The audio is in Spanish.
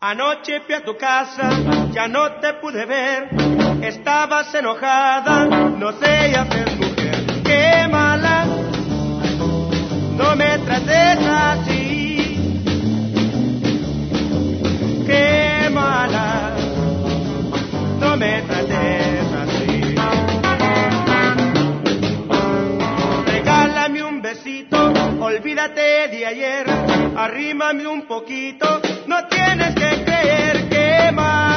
Anoche fui a tu casa, ya no te pude ver. Estabas enojada, no seas mujer. ¡Qué mala! No me trates así. ¡Qué mala! No me trates así. Regálame un besito, olvídate de ayer. Arrímame un poquito, no tienes que creer que más.